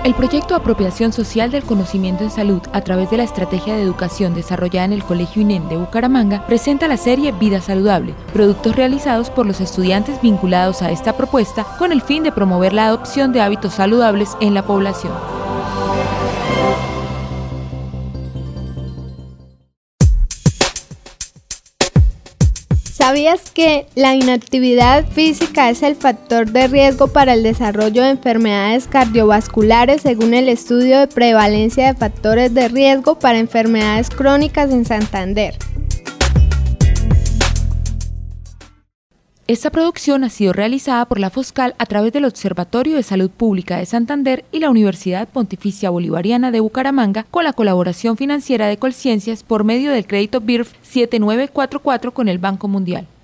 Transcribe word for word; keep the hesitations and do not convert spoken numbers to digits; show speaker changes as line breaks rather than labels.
El proyecto Apropiación Social del Conocimiento en Salud a través de la estrategia de educación desarrollada en el Colegio INEM de Bucaramanga presenta la serie Vida Saludable, productos realizados por los estudiantes vinculados a esta propuesta con el fin de promover la adopción de hábitos saludables en la población.
¿Sabías que la inactividad física es el factor de riesgo para el desarrollo de enfermedades cardiovasculares según el estudio de prevalencia de factores de riesgo para enfermedades crónicas en Santander?
Esta producción ha sido realizada por la Foscal a través del Observatorio de Salud Pública de Santander y la Universidad Pontificia Bolivariana de Bucaramanga con la colaboración financiera de Colciencias por medio del crédito B I R F siete nueve cuatro cuatro con el Banco Mundial.